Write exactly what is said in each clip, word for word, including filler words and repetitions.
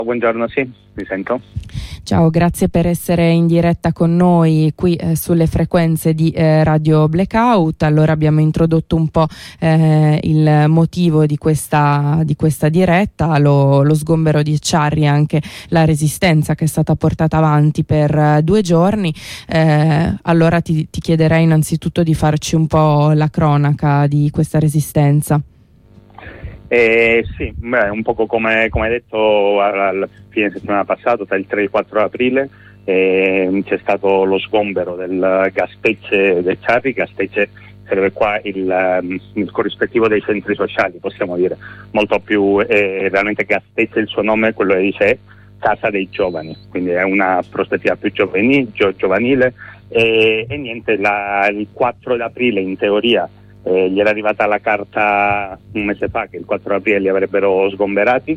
Buongiorno, sì, vi sento. Ciao, grazie per essere in diretta con noi qui eh, sulle frequenze di eh, Radio Blackout. Allora abbiamo introdotto un po' eh, il motivo di questa, di questa diretta, lo, lo sgombero di Ecciarri, anche la resistenza che è stata portata avanti per eh, due giorni. Eh, allora ti, ti chiederei innanzitutto di farci un po' la cronaca di questa resistenza. Eh, sì, beh, un poco come, come hai detto alla fine settimana passata, tra il tre e il quattro aprile, eh, c'è stato lo sgombero del Gaspece del Ecciarri. Gaspece sarebbe qua il, il corrispettivo dei centri sociali, possiamo dire, molto più, eh, realmente Gaspece il suo nome, quello che dice è Casa dei Giovani, quindi è una prospettiva più giovanile, gio, giovanile e, e niente, la, il quattro aprile in teoria Eh, gli era arrivata la carta un mese fa che il quattro aprile li avrebbero sgomberati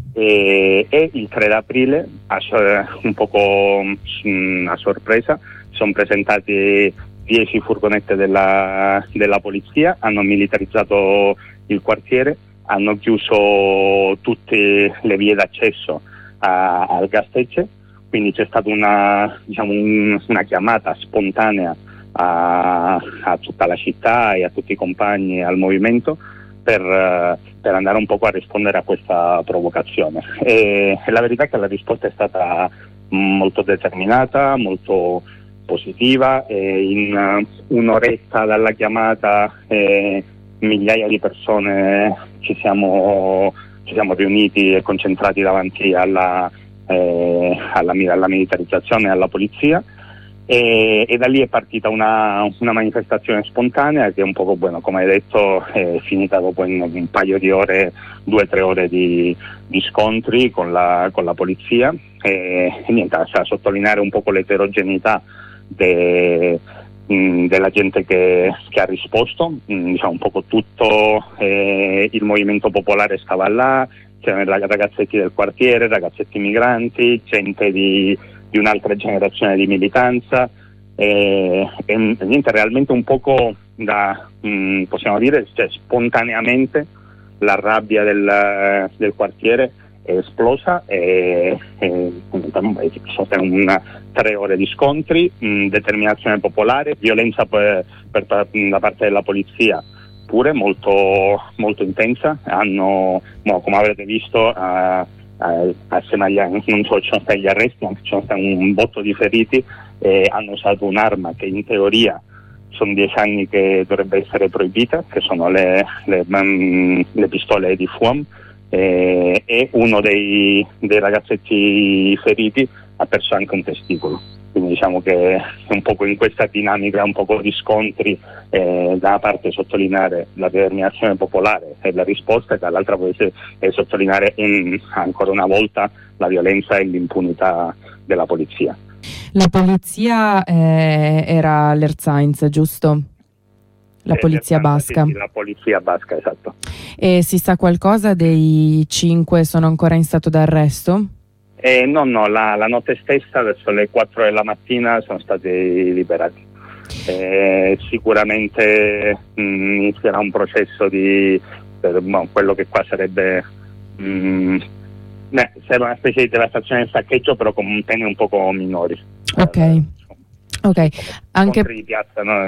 e, e il tre aprile a, un poco mh, a sorpresa sono presentati dieci furgonette della, della polizia, hanno militarizzato il quartiere, hanno chiuso tutte le vie d'accesso a, al Gaspece, quindi c'è stata una, diciamo, un, una chiamata spontanea A, a tutta la città e a tutti i compagni, al movimento, per, per andare un poco a rispondere a questa provocazione. E, e la verità è che la risposta è stata molto determinata, molto positiva, e in un'oretta dalla chiamata eh, migliaia di persone ci siamo, ci siamo riuniti e concentrati davanti alla, eh, alla, alla militarizzazione e alla polizia. E, e da lì è partita una, una manifestazione spontanea che un poco, bueno, come hai detto, è finita dopo in un paio di ore, due o tre ore di, di scontri con la, con la polizia e, e niente, a sottolineare un po' l'eterogeneità de, mh, della gente che, che ha risposto, mh, diciamo un po' tutto eh, il movimento popolare stava là, c'erano ragazzetti del quartiere, ragazzetti migranti, gente di di un'altra generazione di militanza e, e niente, realmente un poco da, mh, possiamo dire, cioè, spontaneamente la rabbia del, del quartiere è esplosa e, e sono state una, tre ore di scontri, mh, determinazione popolare, violenza per, per, per, da parte della polizia pure molto, molto intensa. Hanno, no, come avrete visto, uh, Uh, assieme agli, non solo ci sono stati gli arresti, ma ci sono stati un botto di feriti e hanno usato un'arma che in teoria sono dieci anni che dovrebbe essere proibita, che sono le, le, um, le pistole di fuoco, e, e uno dei, dei ragazzetti feriti ha perso anche un testicolo. Quindi diciamo che un po' in questa dinamica, un po' di scontri, eh, da una parte sottolineare la determinazione popolare e la risposta, e dall'altra poi eh, sottolineare in, ancora una volta la violenza e l'impunità della polizia. La polizia eh, era l'Erzainz, giusto? La eh, polizia basca. Sì, sì, la polizia basca, esatto. E si sa qualcosa dei cinque sono ancora in stato d'arresto? Eh, no, no, la, la notte stessa, verso le quattro della mattina, sono stati liberati. Eh, sicuramente mh, inizierà un processo di per, no, quello che qua sarebbe mh, beh, sarebbe una specie di devastazione del saccheggio, però con pene un poco minori. Ok, eh, ok. Anche di piazza, no?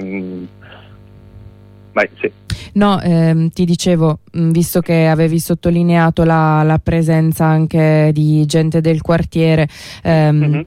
Vai, sì. No, ehm, ti dicevo, mh, visto che avevi sottolineato la, la presenza anche di gente del quartiere, ehm, mm-hmm.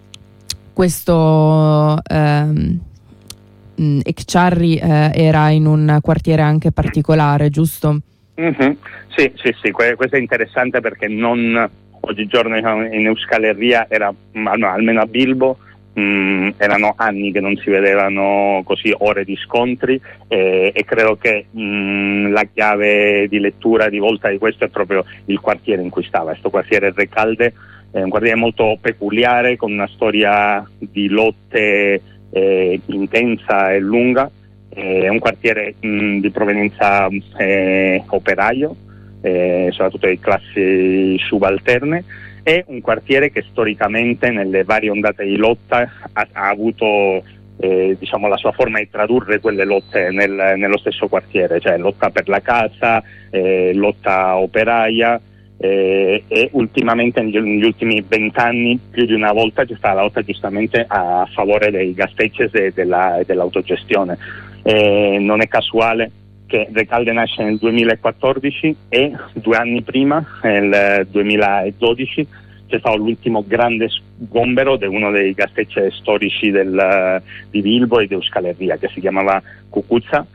questo ehm, Ecciarri eh, era in un quartiere anche particolare, giusto? Mm-hmm. Sì, sì, sì, que- questo è interessante perché non oggigiorno in Euskal Herria era, no, almeno a Bilbo, Mm, erano anni che non si vedevano così ore di scontri eh, e credo che mm, la chiave di lettura di volta di questo è proprio il quartiere in cui stava. Questo quartiere Recalde è un quartiere molto peculiare, con una storia di lotte eh, intensa e lunga. Eh, è un quartiere mh, di provenienza eh, operaio, eh, soprattutto di classi subalterne. È un quartiere che storicamente nelle varie ondate di lotta ha, ha avuto eh, diciamo la sua forma di tradurre quelle lotte nel, nello stesso quartiere, cioè lotta per la casa, eh, lotta operaia, eh, e ultimamente negli, negli ultimi vent'anni più di una volta c'è stata la lotta giustamente a favore dei gasteches e, della, e dell'autogestione. Eh, non è casuale che Recalde nasce nel duemilaquattordici e due anni prima, nel duemiladodici, c'è stato l'ultimo grande sgombero di uno dei gasteche storici del, di Bilbo e di Euskal Herria, che si chiamava Cucuzza.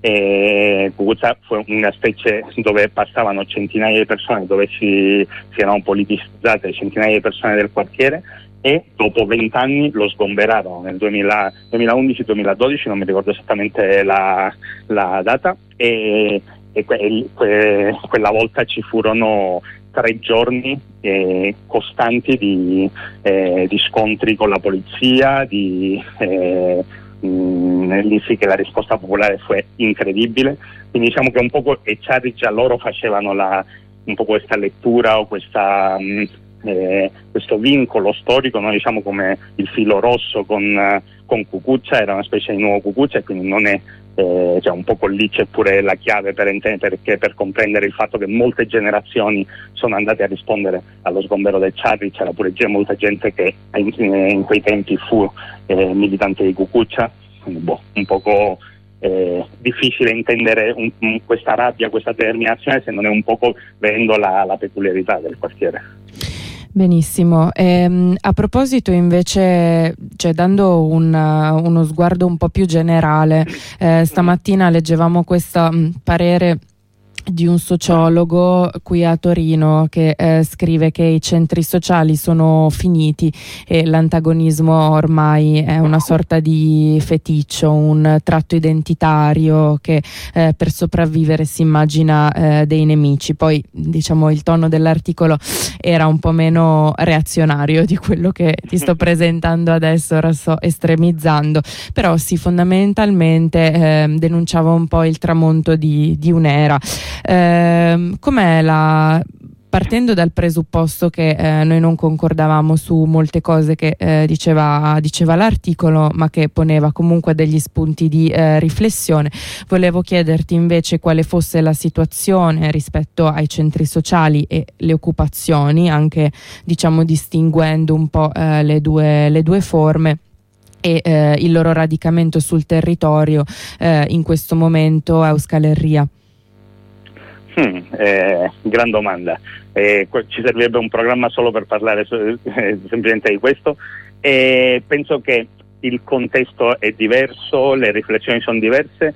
E Cucuzza fu un gastece dove passavano centinaia di persone, dove si, si erano politicizzate centinaia di persone del quartiere, e dopo vent'anni lo sgomberarono nel duemila, duemilaundici duemiladodici, non mi ricordo esattamente la, la data, e, e que, que, quella volta ci furono tre giorni eh, costanti di, eh, di scontri con la polizia, di, eh, mh, lì sì che la risposta popolare fu incredibile, quindi diciamo che un po' Echarri già loro facevano la, un po' questa lettura o questa, mh, eh, questo vincolo storico, noi diciamo come il filo rosso con, uh, con Cucuzza, era una specie di nuovo Cucuzza, e quindi non è Eh, cioè un po' lì c'è pure la chiave per, perché, per comprendere il fatto che molte generazioni sono andate a rispondere allo sgombero del Echarri. C'era pure già molta gente che in, in quei tempi fu eh, militante di Cucuzza, quindi boh, un poco eh, difficile intendere un, un, questa rabbia, questa determinazione, se non è un poco vedendo la, la peculiarità del quartiere. Benissimo, ehm, a proposito invece, cioè dando un, uh, uno sguardo un po' più generale, eh, stamattina leggevamo questo mh, parere di un sociologo qui a Torino che eh, scrive che i centri sociali sono finiti e l'antagonismo ormai è una sorta di feticcio, un tratto identitario che eh, per sopravvivere si immagina eh, dei nemici. Poi diciamo il tono dell'articolo era un po' meno reazionario di quello che ti sto presentando adesso, ora sto estremizzando, però sì, fondamentalmente eh, denunciava un po' il tramonto di, di un'era. Eh, com'è la, partendo dal presupposto che eh, noi non concordavamo su molte cose che eh, diceva, diceva l'articolo, ma che poneva comunque degli spunti di eh, riflessione, volevo chiederti invece quale fosse la situazione rispetto ai centri sociali e le occupazioni, anche diciamo distinguendo un po' eh, le due, le due forme, e eh, il loro radicamento sul territorio eh, in questo momento a Euskal Herria. Hmm, eh, gran domanda. Eh, ci servirebbe un programma solo per parlare so, eh, semplicemente di questo. Eh, penso che il contesto è diverso, le riflessioni sono diverse,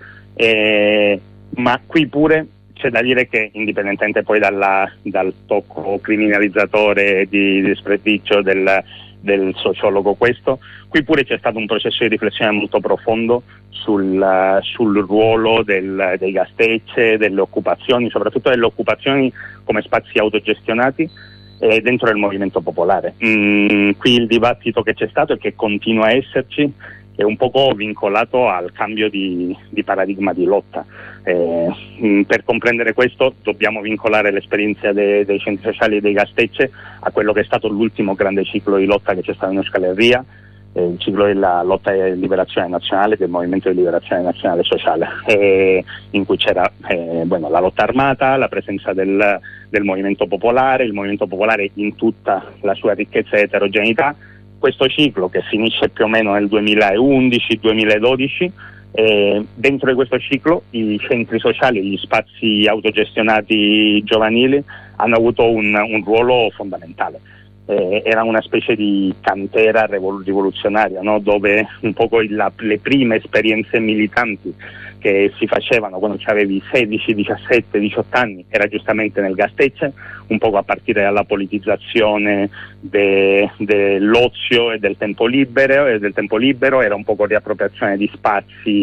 eh, ma qui pure c'è da dire che, indipendentemente poi dalla, dal tocco criminalizzatore di, di Spreticcio del, del sociologo questo, qui pure c'è stato un processo di riflessione molto profondo sul, sul ruolo del, dei gastecce, delle occupazioni, soprattutto delle occupazioni come spazi autogestionati eh, dentro il movimento popolare. Mm, qui il dibattito che c'è stato e che continua a esserci è un poco vincolato al cambio di, di paradigma di lotta. Eh, mh, per comprendere questo dobbiamo vincolare l'esperienza de, dei centri sociali e dei gastecce a quello che è stato l'ultimo grande ciclo di lotta che c'è stato in Euskal Herria, eh, il ciclo della lotta di liberazione nazionale, del movimento di liberazione nazionale sociale, eh, in cui c'era eh, bueno, la lotta armata, la presenza del, del movimento popolare, il movimento popolare in tutta la sua ricchezza e eterogeneità. Questo ciclo, che finisce più o meno nel duemilaundici duemiladodici, eh, dentro di questo ciclo i centri sociali, gli spazi autogestionati giovanili hanno avuto un, un ruolo fondamentale. Eh, era una specie di cantera rivoluzionaria, no? Dove un po' la, le prime esperienze militanti che si facevano quando avevi sedici, diciassette, diciotto anni era giustamente nel gastecce, un po' a partire dalla politizzazione de, dell'ozio e del tempo libero, e del tempo libero era un po' di appropriazione di spazi,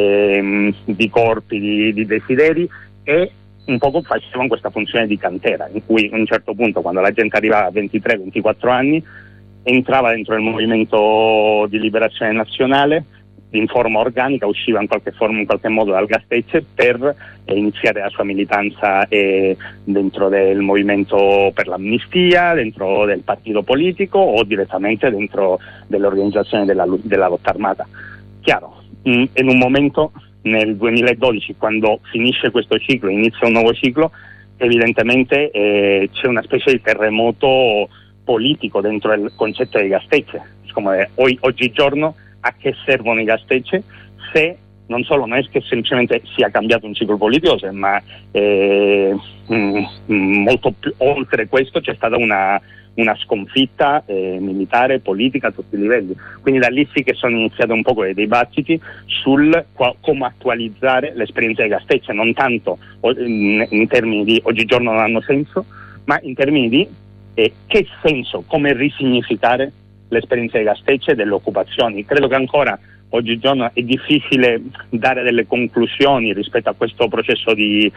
ehm, di corpi, di, di desideri, e un poco facevano questa funzione di cantera, in cui a un certo punto, quando la gente arrivava a ventitré ventiquattro anni, entrava dentro il movimento di liberazione nazionale in forma organica, usciva in qualche forma, in qualche modo dal gastecce per eh, iniziare la sua militanza eh, dentro del movimento per l'amnistia, dentro del partito politico o direttamente dentro dell'organizzazione della, della lotta armata. Chiaro, mh, in un momento nel duemiladodici, quando finisce questo ciclo, inizia un nuovo ciclo, evidentemente eh, c'è una specie di terremoto politico dentro il concetto di Gasteiz. Come oggigiorno a che servono i Gasteiz se non solo non è che semplicemente sia cambiato un ciclo politico, ma eh, mh, molto più oltre questo c'è stata una, una sconfitta eh, militare, politica a tutti i livelli. Quindi da lì sì che sono iniziati un po' quei dibattiti sul qua, come attualizzare l'esperienza di Gasteiz, non tanto in, in termini di oggigiorno non hanno senso, ma in termini di eh, che senso, come risignificare l'esperienza di Gasteiz e delle occupazioni. Credo che ancora oggigiorno è difficile dare delle conclusioni rispetto a questo processo di,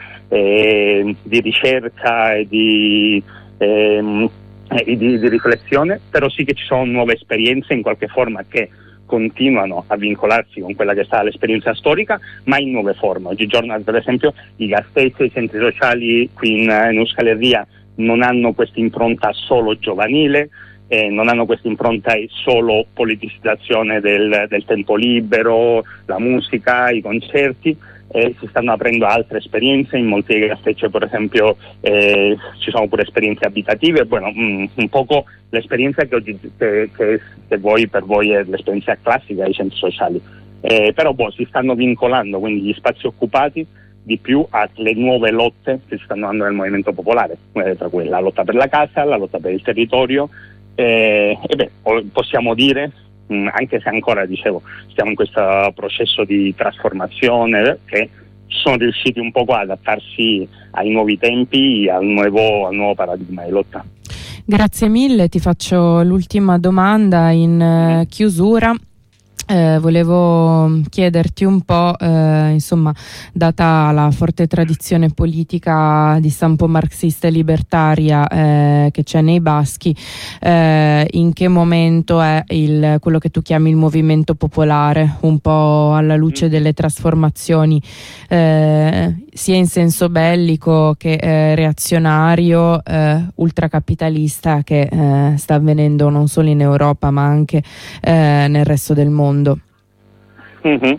eh, di ricerca e di, eh, e di, di riflessione, però sì che ci sono nuove esperienze in qualche forma che continuano a vincolarsi con quella che è stata l'esperienza storica, ma in nuove forme. Oggigiorno, per esempio, i Gasteiz, i centri sociali qui in, in Euskal Herria non hanno questa impronta solo giovanile, Eh, non hanno questa impronta solo politicizzazione del, del tempo libero, la musica, i concerti, eh, si stanno aprendo altre esperienze. In molti Gasteiz, per esempio, eh, ci sono pure esperienze abitative. Bueno, mh, un poco l'esperienza che, oggi, che, che, che voi, per voi è l'esperienza classica dei centri sociali, eh, però boh, si stanno vincolando quindi gli spazi occupati di più alle nuove lotte che si stanno dando nel movimento popolare, eh, tra cui la lotta per la casa, la lotta per il territorio. Eh, e beh, possiamo dire, mh, anche se ancora, dicevo, stiamo in questo processo di trasformazione, che sono riusciti un poco ad adattarsi ai nuovi tempi, al nuovo, al nuovo paradigma di lotta. Grazie mille, ti faccio l'ultima domanda in uh, chiusura. Eh, volevo chiederti un po', eh, insomma, data la forte tradizione politica di stampo marxista e libertaria eh, che c'è nei baschi, eh, in che momento è il, quello che tu chiami il movimento popolare, un po' alla luce delle trasformazioni, eh, sia in senso bellico che eh, reazionario, eh, ultracapitalista, che eh, sta avvenendo non solo in Europa ma anche eh, nel resto del mondo. Mm-hmm.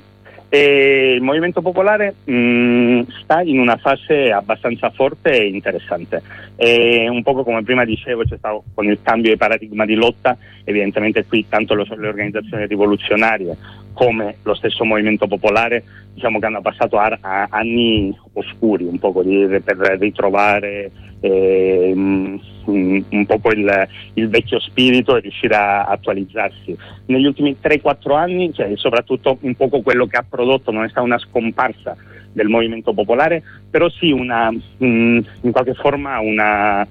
E il movimento popolare mh, sta in una fase abbastanza forte e interessante. E un poco come prima dicevo, c'è stato con il cambio di paradigma di lotta, evidentemente qui tanto lo, le organizzazioni rivoluzionarie come lo stesso movimento popolare, diciamo che hanno passato a, a anni oscuri un po' di, per ritrovare eh, un, un po' il, il vecchio spirito e riuscire a attualizzarsi. Negli ultimi tre quattro anni, cioè, soprattutto un po' quello che ha prodotto non è stata una scomparsa del movimento popolare, però sì una, mh, in qualche forma una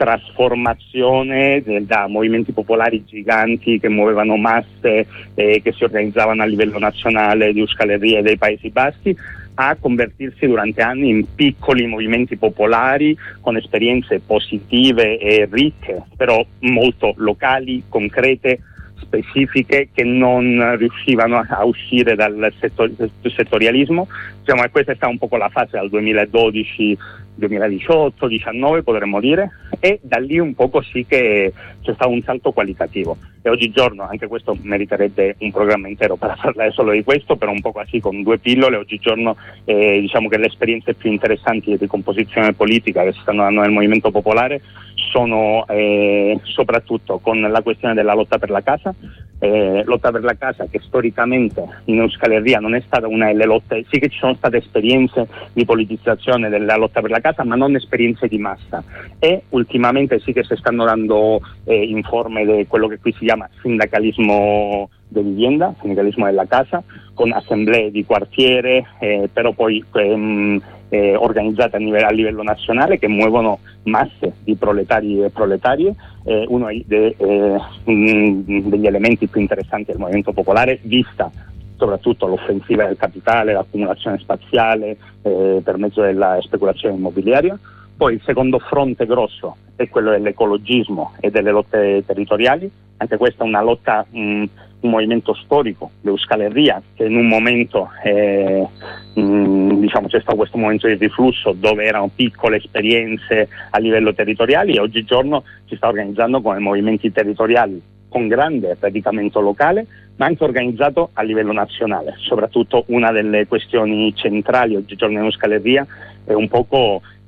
trasformazione del, da movimenti popolari giganti che muovevano masse e che si organizzavano a livello nazionale di Euskal Herria e dei Paesi Baschi, a convertirsi durante anni in piccoli movimenti popolari con esperienze positive e ricche, però molto locali, concrete, specifiche, che non riuscivano a uscire dal settor- settorialismo. Diciamo che questa è stata un po' la fase dal duemiladodici duemiladiciotto diciannove potremmo dire, e da lì un poco sì che c'è stato un salto qualitativo, e oggigiorno anche questo meriterebbe un programma intero per parlare solo di questo, però un po' così con due pillole. Oggigiorno eh, diciamo che le esperienze più interessanti di ricomposizione politica che si stanno dando nel movimento popolare sono eh, soprattutto con la questione della lotta per la casa, eh, lotta per la casa che storicamente in Euskal Herria non è stata una delle lotte. Sì che ci sono state esperienze di politicizzazione della lotta per la casa, ma non esperienze di massa, e ultimamente sì che si stanno dando eh, in forme di quello che qui si chiama sindacalismo de vivienda, sindacalismo della casa, con assemblee di quartiere, eh, però poi ehm, eh, organizzate a livello, a livello nazionale, che muovono masse di proletari e proletarie. Eh, uno de, eh, mh, degli elementi più interessanti del movimento popolare, vista soprattutto l'offensiva del capitale, l'accumulazione spaziale eh, per mezzo della speculazione immobiliaria. Poi il secondo fronte grosso è quello dell'ecologismo e delle lotte territoriali. Anche questa è una lotta, mh, un movimento storico di Euskal Herria, che in un momento eh, mh, diciamo c'è stato questo momento di riflusso dove erano piccole esperienze a livello territoriale, e oggigiorno si sta organizzando come movimenti territoriali con grande radicamento locale, ma anche organizzato a livello nazionale. Soprattutto una delle questioni centrali oggigiorno in Euskal Herria è un poco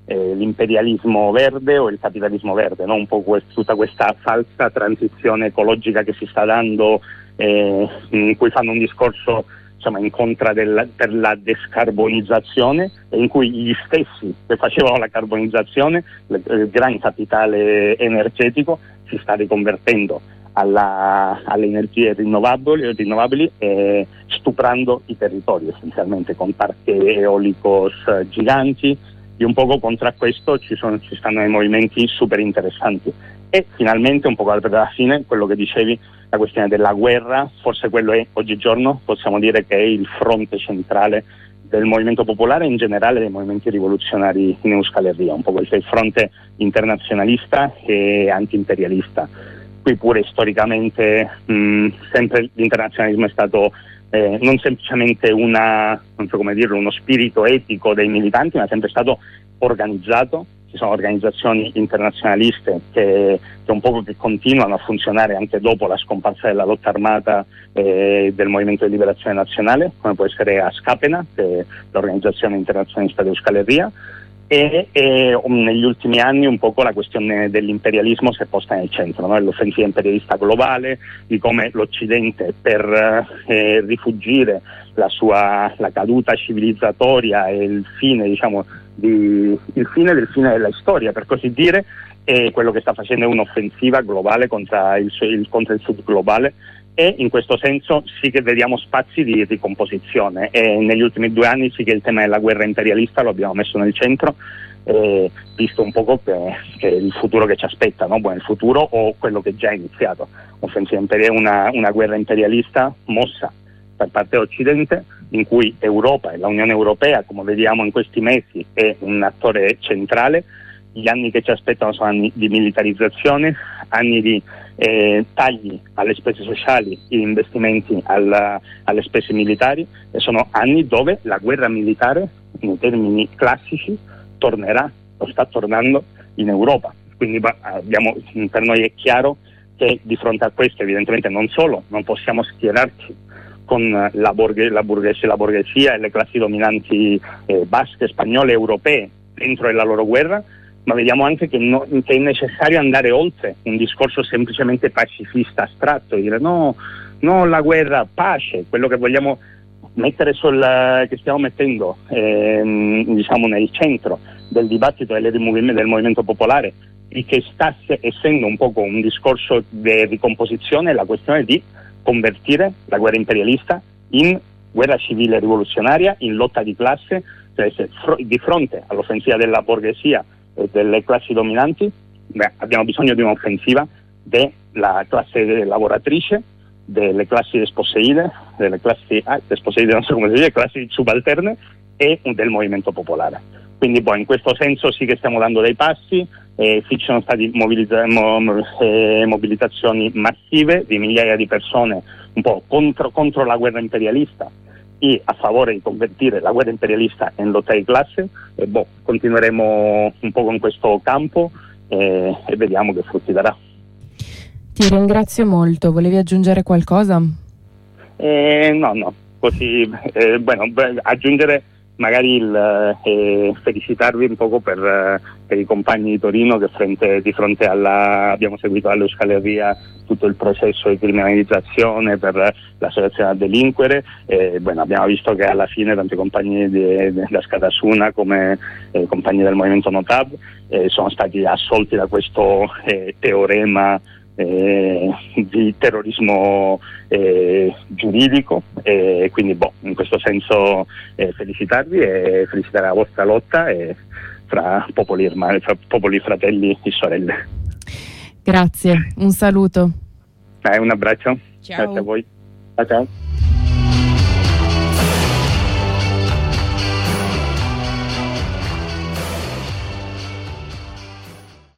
eh, l'imperialismo verde o il capitalismo verde, no? Un po' quest- tutta questa falsa transizione ecologica che si sta dando, eh, in cui fanno un discorso insomma in contra del, per la descarbonizzazione, e in cui gli stessi che facevano la carbonizzazione, il gran capitale energetico, si sta riconvertendo alla, alle energie rinnovabili, rinnovabili e stuprando i territori essenzialmente con parchi eolicos giganti. E un poco contro a questo ci, sono, ci stanno dei movimenti super interessanti. E finalmente, un po' alla fine, quello che dicevi, la questione della guerra, forse quello è oggigiorno, possiamo dire che è il fronte centrale del movimento popolare e in generale dei movimenti rivoluzionari in Euskal Herria, un po' questo è il fronte internazionalista e anti-imperialista. Qui pure storicamente mh, sempre l'internazionalismo è stato eh, non semplicemente una, non so come dirlo, uno spirito etico dei militanti, ma è sempre stato organizzato. Ci sono organizzazioni internazionaliste che, che un po' che continuano a funzionare anche dopo la scomparsa della lotta armata eh, del Movimento di Liberazione Nazionale, come può essere ASCAPENA, che è l'organizzazione internazionalista di Euskal Herria, e, e um, negli ultimi anni un po' la questione dell'imperialismo si è posta nel centro, no? L'offensiva imperialista globale, di come l'Occidente per eh, rifugire la sua la caduta civilizzatoria e il fine, diciamo, di, il fine del fine della storia, per così dire, e quello che sta facendo è un'offensiva globale contro il, il, contro il sud globale, e in questo senso sì che vediamo spazi di ricomposizione, e negli ultimi due anni sì che il tema della guerra imperialista lo abbiamo messo nel centro, eh, visto un poco che, che il futuro che ci aspetta, no? Buon, il futuro o quello che già è iniziato, offensiva imperiale, una, una guerra imperialista mossa per parte dell'Occidente, in cui Europa e la Unione Europea, come vediamo in questi mesi, è un attore centrale. Gli anni che ci aspettano sono anni di militarizzazione, anni di eh, tagli alle spese sociali, investimenti alla, alle spese militari, e sono anni dove la guerra militare, in termini classici, tornerà, lo sta tornando in Europa. Quindi abbiamo, per noi è chiaro che di fronte a questo evidentemente non solo non possiamo schierarci con la, borghe, la, borghese, la borghesia e le classi dominanti eh, basche, spagnole, europee dentro della loro guerra, ma vediamo anche che, no, che è necessario andare oltre un discorso semplicemente pacifista astratto, dire no, no la guerra, pace, quello che vogliamo mettere sul, che stiamo mettendo ehm, diciamo nel centro del dibattito del movimento popolare, e che sta essendo un po' un discorso di ricomposizione, la questione di convertire la guerra imperialista in guerra civile rivoluzionaria, in lotta di classe, cioè se fr- di fronte all'offensiva della borghesia e delle classi dominanti, beh, abbiamo bisogno di un'offensiva della classe lavoratrice, delle classi desposeide, delle classi ah, desposeide non so come si dice, classi subalterne, e del movimento popolare. Quindi boh, in questo senso sì che stiamo dando dei passi, eh, sì ci sono state mobilizza- mo- eh, mobilitazioni massive di migliaia di persone un po' contro, contro la guerra imperialista e a favore di convertire la guerra imperialista in lotta di classe, e boh, continueremo un po' con questo campo eh, e vediamo che frutti darà. Ti ringrazio molto, volevi aggiungere qualcosa? Eh, no, no, così, eh, bueno, beh, aggiungere magari il eh, felicitarvi un poco per, eh, per i compagni di Torino che frente, di fronte alla abbiamo seguito all'Euskal Herria tutto il processo di criminalizzazione per l'associazione a delinquere, e bueno, abbiamo visto che alla fine tanti compagni da Scatasuna come eh, compagni del movimento Notab eh, sono stati assolti da questo eh, teorema Eh, di terrorismo eh, giuridico, e quindi boh, in questo senso eh, felicitarvi e felicitare la vostra lotta e fra popoli, irmani, fra popoli fratelli e sorelle. Grazie, un saluto. Eh, un abbraccio. Ciao. Grazie a voi. Ciao ciao.